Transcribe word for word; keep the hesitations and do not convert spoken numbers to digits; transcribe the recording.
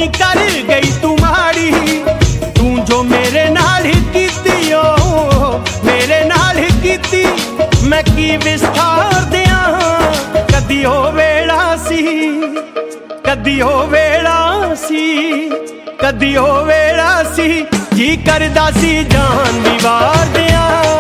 कर गई तू माड़ी, तू जो मेरे नाल कीती ओ मेरे नाल कीती, मैं की विस्तार दियां। कदी ओ वेला सी कदी ओ वेला सी कदी ओ वेला सी, जी करदा सी जान दी वार दियां।